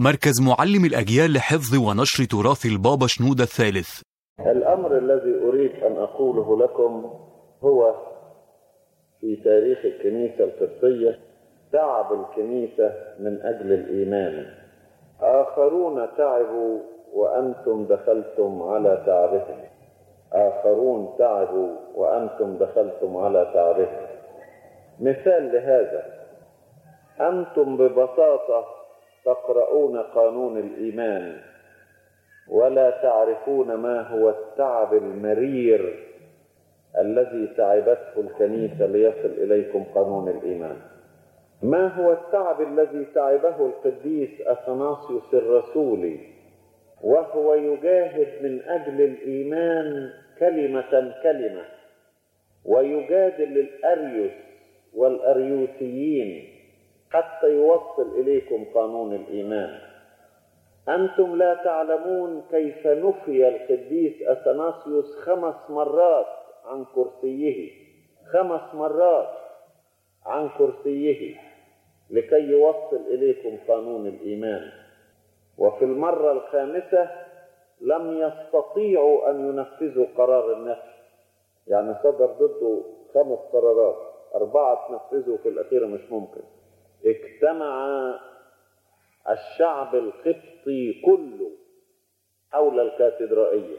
مركز معلم الأجيال لحفظ ونشر تراث البابا شنودة الثالث. الأمر الذي أريد أن أقوله لكم هو في تاريخ الكنيسة القبطية تعب الكنيسة من أجل الإيمان. آخرون تعبوا وأنتم دخلتم على تعبهم. آخرون تعبوا وأنتم دخلتم على تعبهم. مثال لهذا: أنتم ببساطة تقرؤون قانون الإيمان ولا تعرفون ما هو التعب المرير الذي تعبته الكنيسة ليصل إليكم قانون الإيمان. ما هو التعب الذي تعبه القديس أثناسيوس الرسولي وهو يجاهد من أجل الإيمان كلمة كلمة، ويجادل الأريوس والأريوسيين حتى يوصل إليكم قانون الإيمان. أنتم لا تعلمون كيف نفي القديس أثناسيوس 5 مرات عن كرسيه، 5 مرات عن كرسيه لكي يوصل إليكم قانون الإيمان، وفي المرة 5 لم يستطيعوا أن ينفذوا قرار النفي. يعني صدر ضده 5 قرارات، 4 تنفذوا في الأخيرة مش ممكن. اجتمع الشعب القبطي كله حول الكاتدرائية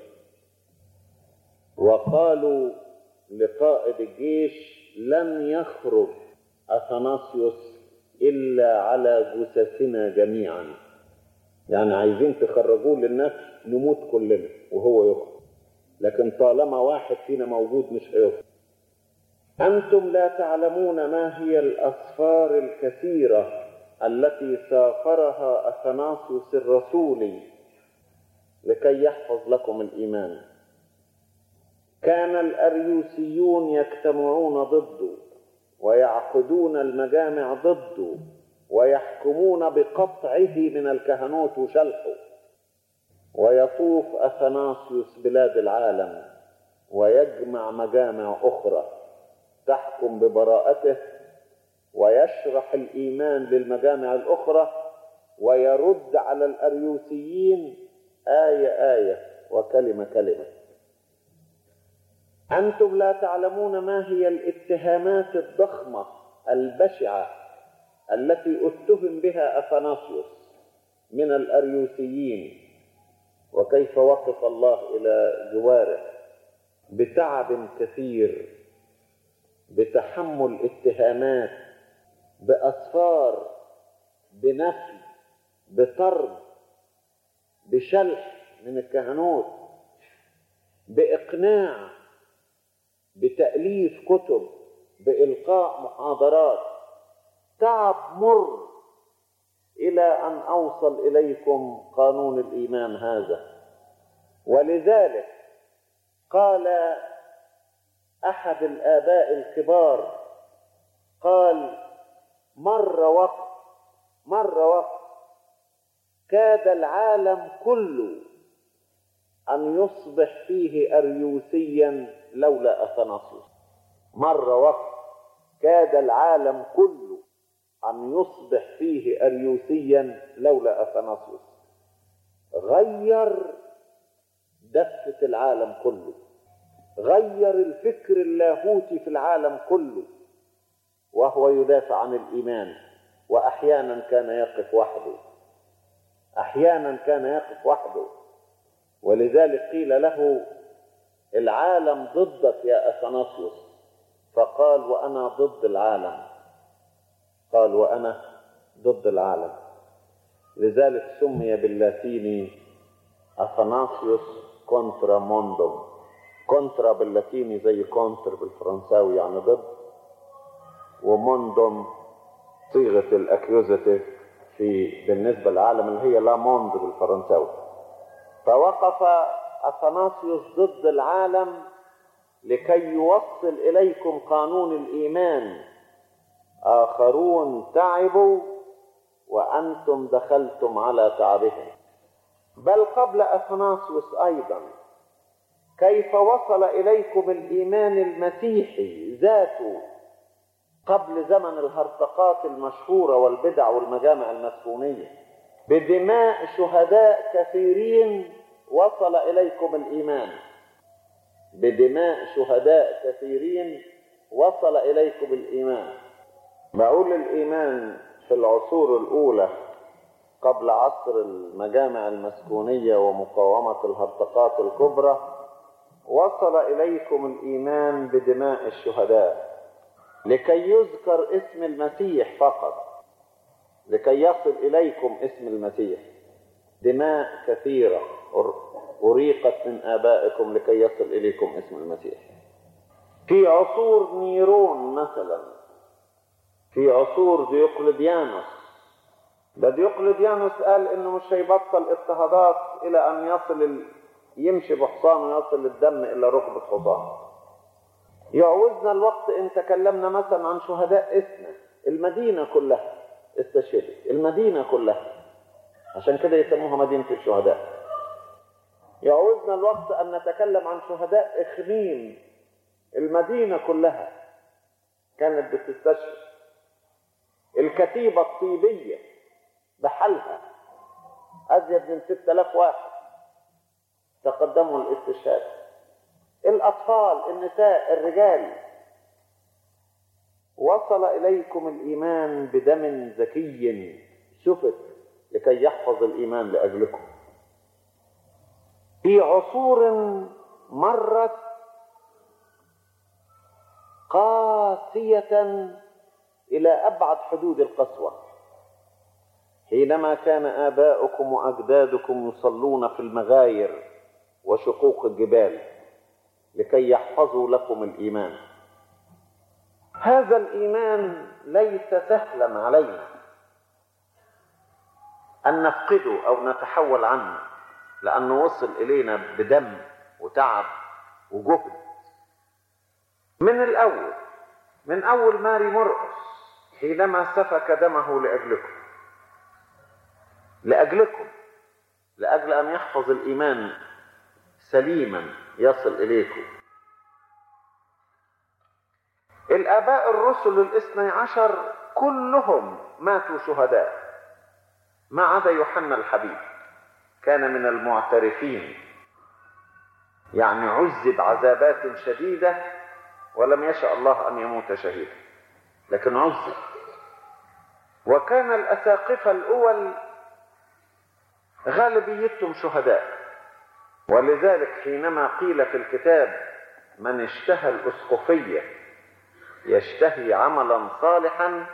وقالوا لقائد الجيش: لن يخرج أثناسيوس إلا على جثثنا جميعا. يعني عايزين تخرجوه للنفس نموت كلنا وهو يخرج، لكن طالما واحد فينا موجود مش هيخرج. أنتم لا تعلمون ما هي الأسفار الكثيرة التي سافرها أثناسيوس الرسولي لكي يحفظ لكم الإيمان. كان الأريوسيون يجتمعون ضده ويعقدون المجامع ضده ويحكمون بقطعه من الكهنوت وشلحه، ويطوف أثناسيوس بلاد العالم ويجمع مجامع أخرى تحكم ببراءته، ويشرح الإيمان للمجامع الأخرى ويرد على الأريوسيين آية آية وكلمة كلمة. أنتم لا تعلمون ما هي الاتهامات الضخمة البشعة التي اتهم بها أثناسيوس من الأريوسيين، وكيف وقف الله إلى جواره بتعب كثير، بتحمل اتهامات، بأسفار، بنفي، بطرد، بشلح من الكهنوت، بإقناع، بتأليف كتب، بإلقاء محاضرات. تعب مر إلى أن أوصل إليكم قانون الإيمان هذا. ولذلك قال أحد الآباء الكبار، قال: مر وقت كاد العالم كله أن يصبح فيه أريوسيا لولا أثناسيوس. مر وقت كاد العالم كله أن يصبح فيه أريوسيا لولا أثناسيوس. غير دفة العالم كله، غير الفكر اللاهوتي في العالم كله، وهو يدافع عن الإيمان. وأحيانا كان يقف وحده، أحيانا كان يقف وحده. ولذلك قيل له: العالم ضدك يا أثناسيوس. فقال: وأنا ضد العالم. قال: وأنا ضد العالم. لذلك سمي باللاتيني أثناسيوس كونترا موندوم. كونترا باللاتيني زي كونتر بالفرنساوي يعني ضد، وموندوم صيغة الأكيوزاتيف بالنسبة للعالم اللي هي لا موند بالفرنساوي. فوقف أثناسيوس ضد العالم لكي يوصل إليكم قانون الإيمان. آخرون تعبوا وأنتم دخلتم على تعبهم. بل قبل أثناسيوس أيضا كيف وصل إليكم الإيمان المسيحي ذاته قبل زمن الهرطقات المشهورة والبدع والمجامع المسكونية. بدماء شهداء كثيرين وصل إليكم الإيمان. بدماء شهداء كثيرين وصل إليكم الإيمان. بقول الإيمان في العصور الأولى قبل عصر المجامع المسكونية ومقاومة الهرطقات الكبرى، وصل إليكم الإيمان بدماء الشهداء لكي يذكر اسم المسيح فقط، لكي يصل إليكم اسم المسيح. دماء كثيرة أريقت من آبائكم لكي يصل إليكم اسم المسيح. في عصور نيرون مثلا، في عصور ديوقلديانوس، ده ديوقلديانوس قال إنه مش هيبطل اضطهادات إلى أن يصل يمشي بحصان ويصل الدم إلى ركبة حصان. يعوزنا الوقت إن تكلمنا مثلا عن شهداء إسنا، المدينة كلها استشهدت، المدينة كلها، عشان كده يسموها مدينة الشهداء. يعوزنا الوقت أن نتكلم عن شهداء إخميم، المدينة كلها كانت بتستشهد. الكتيبة الطيبية بحالها أزيد من 6000 واحد تقدموا الاستشهاد. الأطفال، النساء، الرجال. وصل إليكم الإيمان بدم زكي سفك لكي يحفظ الإيمان لأجلكم. في عصور مرت قاسية إلى أبعد حدود القسوة، حينما كان آباؤكم وأجدادكم يصلون في المغاير وشقوق الجبال لكي يحفظوا لكم الإيمان. هذا الإيمان ليس سهلا علينا أن نفقده أو نتحول عنه، لأنه وصل إلينا بدم وتعب وجهد. من أول ماري مرقس حينما سفك دمه لأجلكم لأجل أن يحفظ الإيمان سليما يصل إليكم. الآباء الرسل 12 كلهم ماتوا شهداء ما عدا يوحنا الحبيب، كان من المعترفين، يعني عذب عذابات شديدة ولم يشاء الله أن يموت شهيدا، لكن عذب. وكان الأساقفة الأول غالبيتهم شهداء، ولذلك حينما قيل في الكتاب من اشتهى الأسقفية يشتهي عملا صالحا،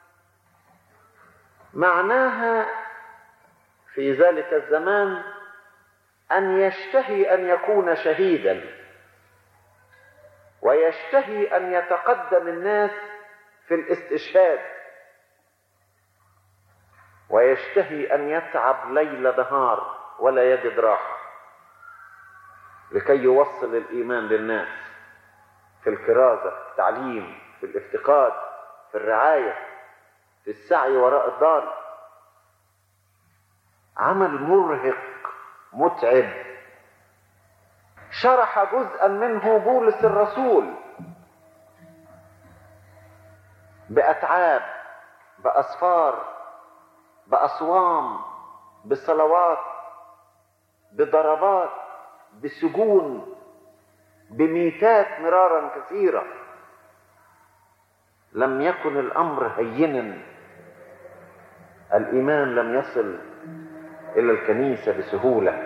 معناها في ذلك الزمان أن يشتهي أن يكون شهيدا، ويشتهي أن يتقدم الناس في الاستشهاد، ويشتهي أن يتعب ليل نهار ولا يجد راحة لكي يوصل الإيمان للناس في الكرازة، في التعليم، في الافتقاد، في الرعاية، في السعي وراء الضال. عمل مرهق متعب شرح جزءا منه بولس الرسول بأتعاب، بأسفار، بأصوام، بصلوات، بضربات، بسجون، بميتات مرارا كثيرة. لم يكن الأمر هينا، الإيمان لم يصل إلى الكنيسة بسهولة،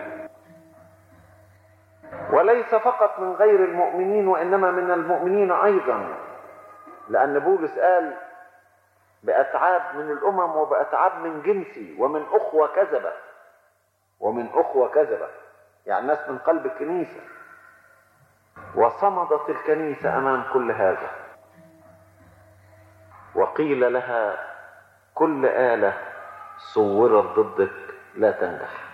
وليس فقط من غير المؤمنين وإنما من المؤمنين أيضا، لأن بولس قال بأتعاب من الأمم وبأتعاب من جنسي ومن أخوة كذبة، ومن أخوة كذبة، يعني ناس من قلب الكنيسة. وصمدت الكنيسة أمام كل هذا، وقيل لها كل آلة صورت ضدك لا تنجح.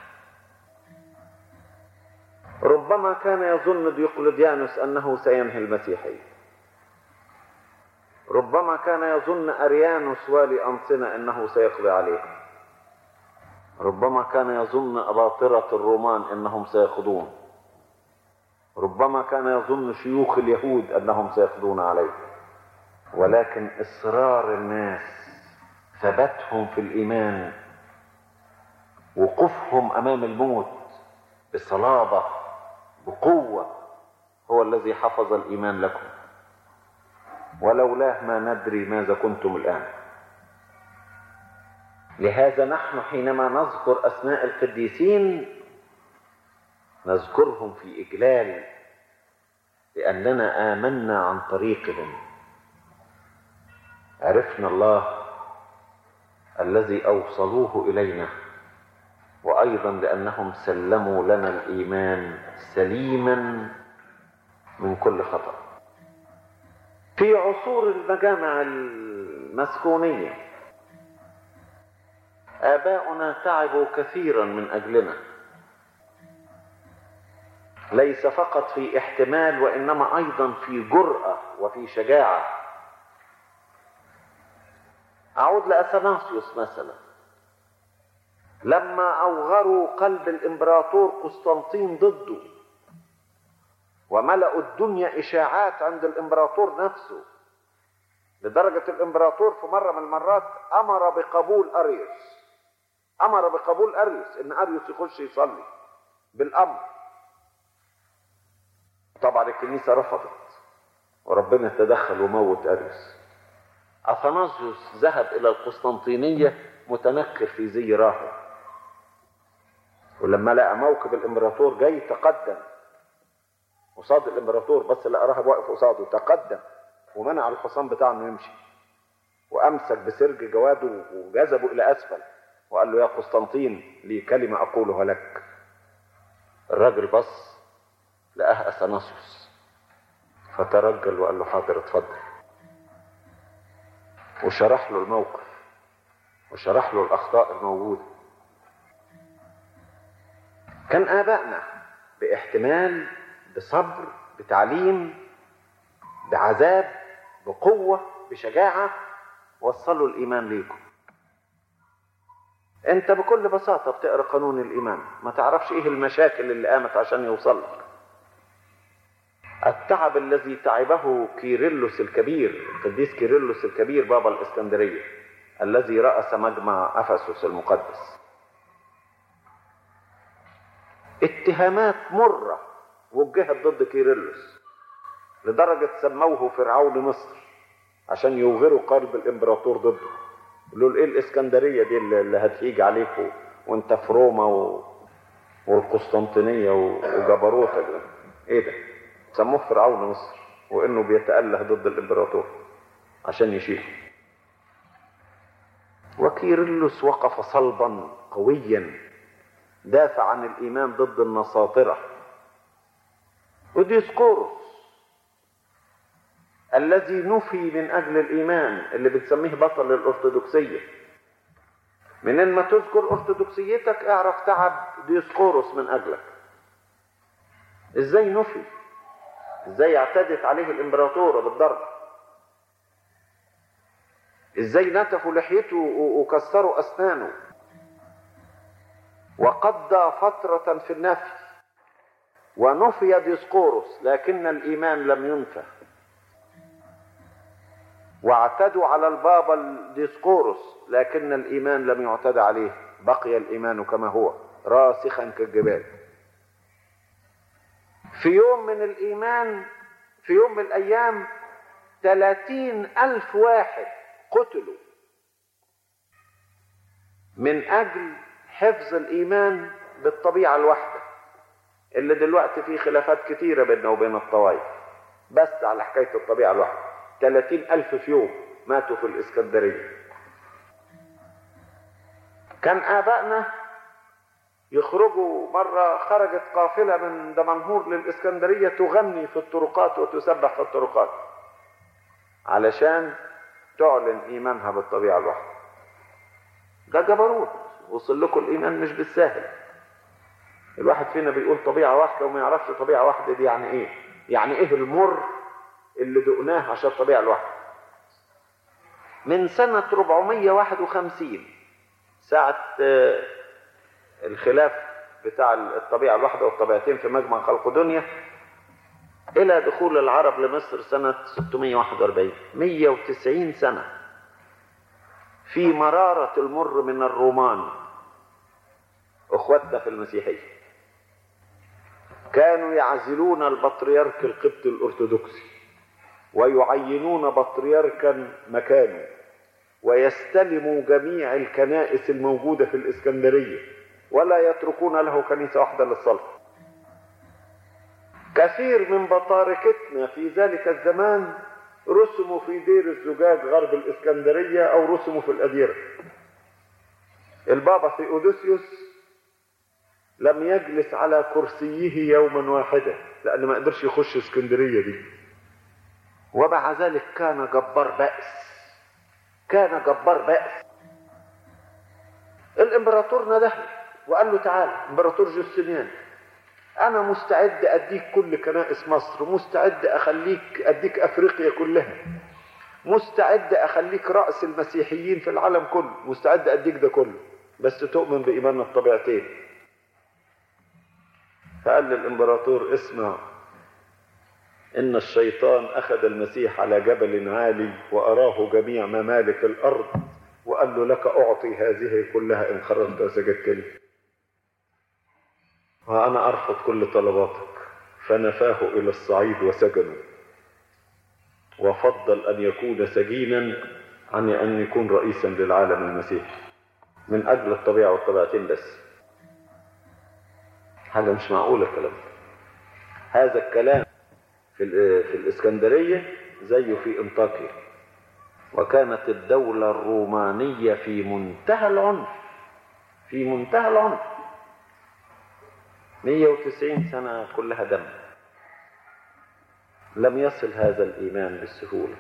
ربما كان يظن ديوقلديانوس أنه سينهي المسيحية، ربما كان يظن أريانوس والي أنصنة أنه سيقضي عليه، ربما كان يظن أباطرة الرومان أنهم سيقضون، ربما كان يظن شيوخ اليهود أنهم سيقضون عليه، ولكن إصرار الناس، ثباتهم في الإيمان، وقوفهم أمام الموت بصلابة بقوة هو الذي حفظ الإيمان لكم، ولولاه ما ندري ماذا كنتم الآن. لهذا نحن حينما نذكر أسماء القديسين نذكرهم في إجلال، لأننا آمنا عن طريقهم، عرفنا الله الذي أوصلوه إلينا، وأيضا لأنهم سلموا لنا الإيمان سليما من كل خطأ. في عصور المجامع المسكونية آباؤنا تعبوا كثيرا من أجلنا، ليس فقط في احتمال وإنما أيضا في جرأة وفي شجاعة. أعود لأثناسيوس مثلا، لما أوغروا قلب الإمبراطور قسطنطين ضده وملأوا الدنيا إشاعات عند الإمبراطور نفسه، لدرجة الإمبراطور في مرة من المرات أمر بقبول أريوس، إن أريوس يخش يصلي بالأمر. طبعا الكنيسة رفضت وربنا تدخل وموت أريوس. أثناسيوس ذهب إلى القسطنطينية متنكر في زي راهب، ولما لقى موكب الإمبراطور جاي تقدم قصاد الإمبراطور، بس لقى راهب واقف قصاده، تقدم ومنع الحصان بتاعه انه يمشي، وأمسك بسرج جواده وجذبه إلى أسفل وقال له: يا قسطنطين لي كلمة أقولها لك. الراجل بص لقاه أثناسيوس فترجل وقال له: حاضر اتفضل، وشرح له الموقف وشرح له الأخطاء الموجودة. كان آبائنا باحتمال، بصبر، بتعليم، بعذاب، بقوة، بشجاعة وصلوا الإيمان ليكم. انت بكل بساطة بتقرأ قانون الإيمان ما تعرفش ايه المشاكل اللي قامت عشان يوصلك. التعب الذي تعبه كيرلس الكبير، القديس كيرلس الكبير بابا الإسكندرية الذي رأس مجمع أفسس المقدس، اتهامات مرة وجهت ضد كيرلس لدرجة سموه فرعون مصر عشان يوغروا قلب الإمبراطور ضده. قالوا له: ايه الإسكندرية دي اللي هتيجي عليكم وانت في روما والقسطنطينية وجبروتك ده؟ ايه ده؟ سموه فرعون مصر وانه بيتأله ضد الإمبراطور عشان يشيله. وكيرلس وقف صلبا قويا دافع عن الإيمان ضد النصاطرة. وديسقورس الذي نفي من أجل الإيمان، اللي بتسميه بطل الأرثوذكسية، منين ما تذكر أرثوذكسيتك اعرف تعب ديسقورس من أجلك. إزاي نفي؟ إزاي اعتدت عليه الإمبراطورة بالضرب؟ إزاي نتفوا لحيته وكسروا أسنانه؟ وقضى فترة في النفي ونفي ديسقورس، لكن الإيمان لم ينفى. واعتدوا على البابا ديسقورس لكن الإيمان لم يعتد عليه، بقي الإيمان كما هو راسخا كالجبال. في يوم من الأيام 30,000 واحد قتلوا من أجل حفظ الإيمان بالطبيعة الواحدة، اللي دلوقتي في خلافات كتيرة بيننا وبين الطوائف بس على حكاية الطبيعة الواحدة. 30,000 في يوم ماتوا في الإسكندرية. كان آبائنا يخرجوا مرة، خرجت قافلة من دمنهور للإسكندرية تغني في الطرقات وتسبح في الطرقات علشان تعلن إيمانها بالطبيعة الواحدة. ده جبروت، وصل لكم الإيمان مش بالسهل. الواحد فينا بيقول طبيعة واحدة وما يعرفش طبيعة واحدة دي يعني إيه. يعني إيه المر اللي دقناه عشان الطبيعة الواحدة. من سنة 451 ساعة الخلاف بتاع الطبيعة الواحدة والطبيعتين في مجمع خلقدونيا إلى دخول العرب لمصر سنة 641، 190 سنة في مرارة المر من الرومان إخوتنا في المسيحية كانوا يعزلون البطريرك القبطي الأرثوذكسي ويعينون بطريركا مكانه، ويستلموا جميع الكنائس الموجودة في الإسكندرية ولا يتركون له كنيسة واحدة للصلاة. كثير من بطاركتنا في ذلك الزمان رسموا في دير الزجاج غرب الإسكندرية أو رسموا في الأديرة. البابا ثيودوسيوس لم يجلس على كرسيه يوما واحدا لأنه ما قدرش يخش اسكندرية دي، ومع ذلك كان جبار بأس، كان جبار بأس. الإمبراطور نده وقال له تعالى، إمبراطور جوستنيان، أنا مستعد أديك كل كنائس مصر، مستعد أديك أفريقيا كلها، مستعد أخليك رأس المسيحيين في العالم كله، مستعد أديك ده كله، بس تؤمن بإيمان الطبيعتين. فقال للإمبراطور اسمع، إن الشيطان أخذ المسيح على جبل عالي وأراه جميع ممالك الأرض وقال له لك أعطي هذه كلها إن خرجت وسجدت لي، وأنا أرفض كل طلباتك. فنفاه إلى الصعيد وسجنه، وفضل أن يكون سجينا عن أن يكون رئيسا للعالم المسيحي من أجل الطبيعة والطبيعتين بس. حاجة مش معقولة الكلام. هذا الكلام في الإسكندرية زيه في انطاكيا، وكانت الدولة الرومانية في منتهى العنف، في منتهى العنف، 190 سنة كلها دم. لم يصل هذا الإيمان بالسهولة.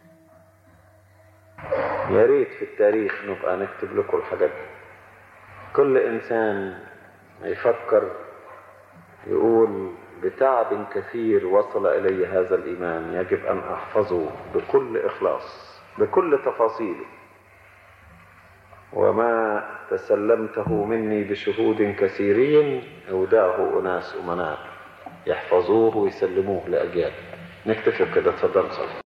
يا ريت في التاريخ نبقى نكتب لكم الحاجات دي. كل إنسان يفكر يقول بتعب كثير وصل إلي هذا الإيمان، يجب أن أحفظه بكل إخلاص بكل تفاصيله، وما تسلمته مني بشهود كثيرين أودعه أناس أمناء يحفظوه ويسلموه لأجيال. نكتفي كده، تفضل صلي.